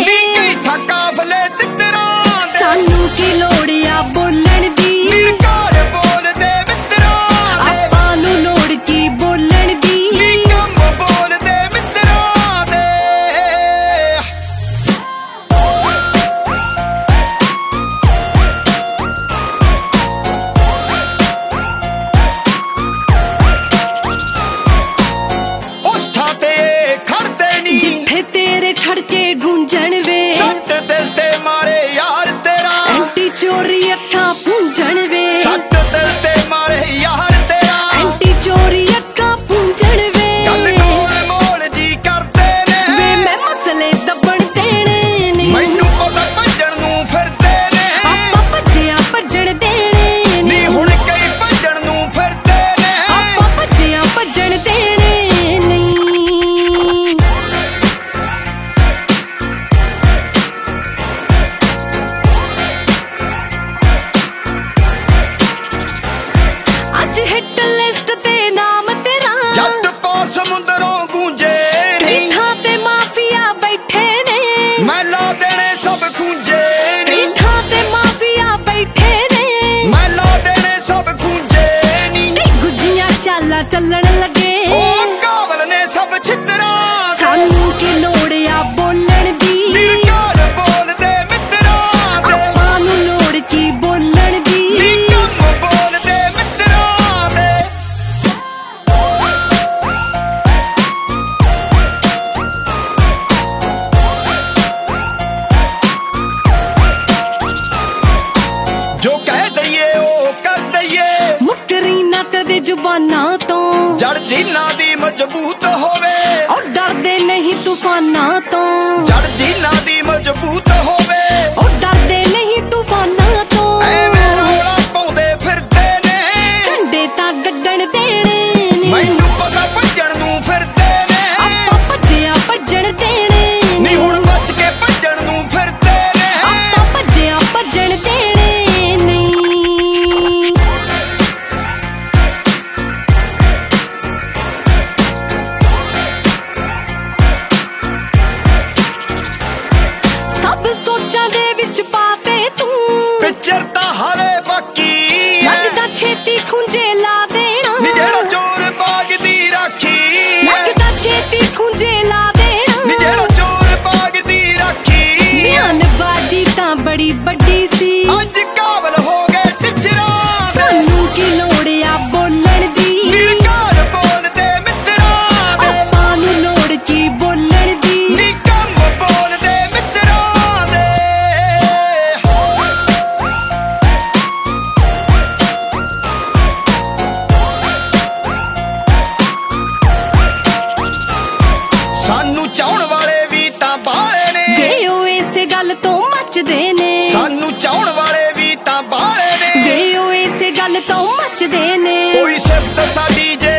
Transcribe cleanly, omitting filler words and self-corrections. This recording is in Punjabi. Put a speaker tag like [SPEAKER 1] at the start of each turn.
[SPEAKER 1] ਨੀ ਕਈ ਥਾ ਕਾਫਲੇ ਤਿੱਤਰਾਂ ਦੇ
[SPEAKER 2] ਸਾਨੂੰ ਕੀ ਲੋੜ ਆ ਬੋਲਣ ਦੀ
[SPEAKER 1] ਨੀ ਘਰ ਬੋਲਦੇ ਮਿੱਤਰਾਂ ਦੇ
[SPEAKER 2] ਆਪਾਂ ਨੂੰ ਲੋੜ ਕੀ ਬੋਲਣ ਦੀ
[SPEAKER 1] ਨੀ ਕੰਮ ਬੋਲਦੇ ਮਿੱਤਰਾਂ ਦੇ ਉਸ ਥਾਂ ਤੇ ਖੜਦੇ ਨੀ
[SPEAKER 2] ਜਿੱਥੇ ਤੇਰੇ ਖੜਕੇ ਗੂੰਜਣ ਵੇ
[SPEAKER 1] ਸੱਟ ਦਿਲ ਤੇ ਮਾਰੇ ਯਾਰ ਤੇਰਾ
[SPEAKER 2] ਐਂਟੀ ਚੋਰੀ ਅੱਖਾਂ ਪੂੰਝਣ ਵੇ
[SPEAKER 1] ਸੱਟ ਦਿਲ ਤੇ ਮਾਰੇ ਯਾਰ ਤੇਰਾ
[SPEAKER 2] ਐਂਟੀ ਚੋਰੀ ਅੱਖਾਂ ਪੂੰਝਣ ਵੇ
[SPEAKER 1] ਗੱਲ ਗੋਲ ਮੋਲ ਜੀ ਕਰਦੇ
[SPEAKER 2] ਵੇ
[SPEAKER 1] ਨੇ
[SPEAKER 2] ਮੈਂ ਮਸਲੇ ਦੱਬਣ ਦੇਣੇ ਨੇ
[SPEAKER 1] ਮੈਨੂੰ ਪਤਾ ਭੱਜਣ ਨੂੰ ਫਿਰਦੇ ਨੇ
[SPEAKER 2] ਆਪਾਂ ਭੱਜਿਆ ਭੱਜਣ ਦੇਣੇ
[SPEAKER 1] ਨੀ
[SPEAKER 2] ਨੇ
[SPEAKER 1] ਹੁਣ ਕਈ ਭੱਜਣ ਨੂੰ ਫਿਰਦੇ ਨੇ
[SPEAKER 2] ਆਪਾਂ ਭੱਜਿਆ ਭੱਜਣ ਦੇਣੇ ਨਹੀਂ ਅੱਜ ਹਿੱਟ ਲਿਸਟ ਤੇ ਨਾਮ ਤੇਰਾ
[SPEAKER 1] ਜੱਟ ਪਾਰ ਸਮੁੰਦਰੋਂ ਗੂੰਜੇ
[SPEAKER 2] ਕਈ
[SPEAKER 1] ਨੀ
[SPEAKER 2] ਥਾਂ ਤੇ ਮਾਫੀਆ ਬੈਠੇ ਨੇ
[SPEAKER 1] ਮੈਂ ਲਾ ਦੇਣੇ ਸਭ ਖੂੰਜੇ
[SPEAKER 2] ਕਈ
[SPEAKER 1] ਨੀ
[SPEAKER 2] ਥਾਂ ਤੇ ਮਾਫੀਆ ਬੈਠੇ ਨੇ
[SPEAKER 1] ਮੈਂ ਲਾ ਦੇਣੇ ਸਭ ਖੂੰਜੇ ਨੀ
[SPEAKER 2] ਕਈ ਗੁੱਜੀਆਂ ਚਾਲਾਂ ਚੱਲਣ ਲੱਗੇ
[SPEAKER 1] ਉਹ ਕਾਬਲ ਨੇ ਸਭ ਛਿੱਤਰਾਂ ਦੇ
[SPEAKER 2] ਸਾਨੂੰ ਕੀ ਲੋੜ ਆ ਬੋਲਣ ਦੀ
[SPEAKER 1] ਨੀ ਘਰ ਬੋਲਦੇ ਮਿੱਤਰਾਂ ਦੇ
[SPEAKER 2] ਆਪਾਂ ਨੂੰ ਲੋੜ ਕੀ ਬੋਲਣ ਦੀ
[SPEAKER 1] ਨੀ ਕੰਮ ਬੋਲਦੇ ਮਿੱਤਰਾਂ ਦੇ ਜੋ ਕਹਿ ਦਈਏ ਉਹ ਕਰ ਦਈਏ
[SPEAKER 2] ਮੁੱਕਰੀ ਨਾ ਕਦੇ ਜ਼ੁਬਾਨਾਂ ਤੋਂ
[SPEAKER 1] ਜੜ ਜਿਨ੍ਹਾਂ ਦੀ ਮਜ਼ਬੂਤ ਹੋਵੇ
[SPEAKER 2] ਉਹ ਡਰਦੇ ਨਹੀਂ ਤੂਫਾਨਾਂ ਤੋਂ
[SPEAKER 1] ਜੜ ਜਿਨ੍ਹਾਂ ਦੀ ਮਜ਼ਬੂਤ ਹੋਵੇ
[SPEAKER 2] ਉਹ ਡਰਦੇ ਨਹੀਂ ਤੂਫਾਨਾਂ ਤੋਂ
[SPEAKER 1] ਐਵੇਂ ਰੌਲਾ ਪਾਉਂਦੇ ਫਿਰਦੇ ਨੇ
[SPEAKER 2] ਝੰਡੇ ਤਾਂ ਗੱਡਣ ਦੇਣੇ ਨੇ
[SPEAKER 1] ਮੈਨੂੰ ਪਤਾ ਭੱਜਣ ਨੂੰ ਫਿਰਦੇ ਨੇ
[SPEAKER 2] ਆਪਾਂ ਭੱਜਿਆ ਭੱਜਣ ਦੇਣੇ
[SPEAKER 1] ਨੀ
[SPEAKER 2] ਨੇ
[SPEAKER 1] ਹੁਣ ਬਚ ਕੇ ਭੱਜਣ ਨੂੰ ਫਿਰਦੇ ਨੇ
[SPEAKER 2] ਆਪਾਂ ਭੱਜਿਆ ਭੱਜਣ ਦੇਣੇ ਨਹੀਂ ਸਭ ਸੋਚਾਂ ਦੇ ਵਿੱਚ ਪਾਤੇ ਤੂੰ
[SPEAKER 1] ਪਿੱਚਰ ਤਾਂ ਹਾਲੇ ਬਾਕੀ ਹੈ
[SPEAKER 2] ਲੱਗਦਾ ਛੇਤੀ ਖੁੰਝੇ ਲਾ ਦੇਣਾ
[SPEAKER 1] ਨੀ ਜਿਹੜਾ ਚੋਰ ਬਾਗ ਦੀ ਰਾਖੀ ਹੈ
[SPEAKER 2] ਲੱਗਦਾ ਛੇਤੀ ਖੁੰਝੇ ਲਾ ਦੇਣਾ
[SPEAKER 1] ਨੀ ਜਿਹੜਾ ਚੋਰ ਬਾਗ ਦੀ ਰਾਖੀ ਹੈ
[SPEAKER 2] ਬਿਆਨਬਾਜ਼ੀ ਤਾਂ ਬੜੀ ਵੱਡੀ ਸੀ
[SPEAKER 1] ਅੱਜ ਕਾਬਲ ਹੋ ਗਏ ਟਿਚਰਾਂ ਦੇ
[SPEAKER 2] ਸਾਨੂੰ ਕੀ ਲੋੜ ਆ ਬੋਲਣ ਦੀ
[SPEAKER 1] ਨੀ ਘਰ ਬੋਲਦੇ ਮਿੱਤਰਾਂ ਦੇ
[SPEAKER 2] ਆਪਾਂ ਨੂੰ ਲੋੜ ਕੀ ਬੋਲਣ ਦੀ
[SPEAKER 1] ਨੀ ਕੰਮ ਬੋਲਦੇ ਮਿੱਤਰਾਂ ਦੇ ਸਾਨੂੰ ਚਾਹਣ ਵਾਲੇ ਵੀ ਤਾਂ ਬਾਲੇ ਨੇ
[SPEAKER 2] ਵੇ ਉਹ ਇਸੇ ਗੱਲ ਤੋਂ ਮੱਚਦੇ ਨੇ
[SPEAKER 1] ਸਾਨੂੰ ਚਾਹਣ ਵਾਲੇ ਵੀ ਤਾਂ ਬਾਲੇ ਨੇ
[SPEAKER 2] ਵੇ ਉਹ ਇਸੇ ਗੱਲ ਤੋਂ ਮੱਚਦੇ ਨੇ
[SPEAKER 1] ਕੋਈ ਸਿਫਤ ਸਾਡੀ ਜੇ